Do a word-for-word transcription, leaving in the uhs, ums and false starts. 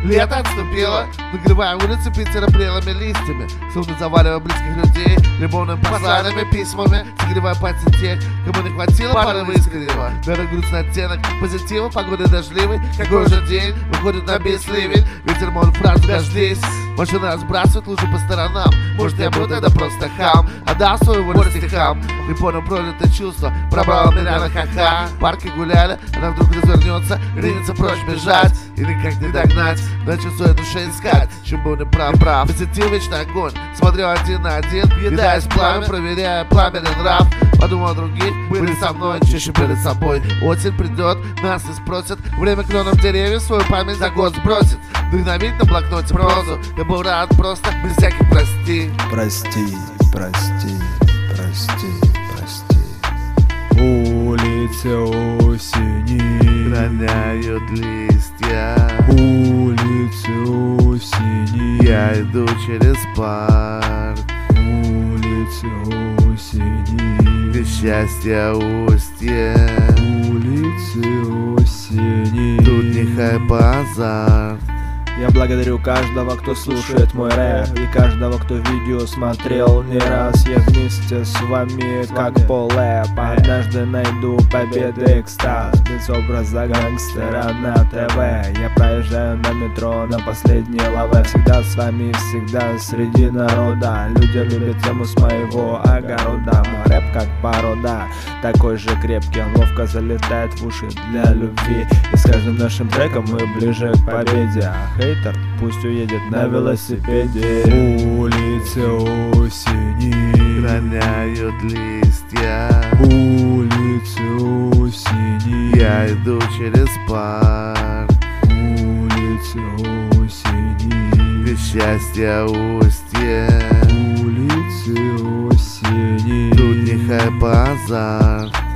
Лето отступило, нагревая улицы Питера прелыми листьями, словно заваливая близких людей любовными посланиями, письмами, согревая пальцы тех, кому не хватило порыва искреннего. Даже грустный оттенок позитива, погода дождливой. Какой же день выходит на бесливень, ветер молит фразу «дождись». Машины разбрасывают лужи по сторонам. Может, я буду это просто хам, отдал свою волю стихам. Не понял пролитое чувство, пробрало меня на ха-ха. В парке гуляли, она вдруг развернется, ринется прочь бежать и никак не догнать. Начал в своей душе искать, чем был неправ прав. Позитив, вечный огонь, смотрел один на один, едаясь пламя, проверяя пламенный нрав. Подумал о других, были со мной, чаще перед собой. Осень придет, нас не спросят, время кленом деревьев свою память за год сбросит. Вдохновить на блокноте прозу, я был рад просто, без всяких прости. Прости, прости, прости, прости. Улицы осени Роняют листья, улицы осени, я иду через парк. улицы осени, Без счастья устье, улицы осени. тут не хайп-базар. Я благодарю каждого, кто слушает мой рэп, и каждого, кто видео смотрел не раз. Я вместе с вами, как полэп. Однажды найду победы и экстаз, без образа гангстера на ТВ. Я проезжаю на метро на последней лаве. Всегда с вами, всегда среди народа. Люди любят тему с моего огорода. Мой рэп как порода, такой же крепкий, он ловко залетает в уши для любви. И с каждым нашим треком мы ближе к победе. Хейтер пусть уедет на велосипеде. Улицы осени Роняют листья, улицы осени, я иду через парк. улицы осени, Без счастья устье, улицы осени. тут не хайп-базар.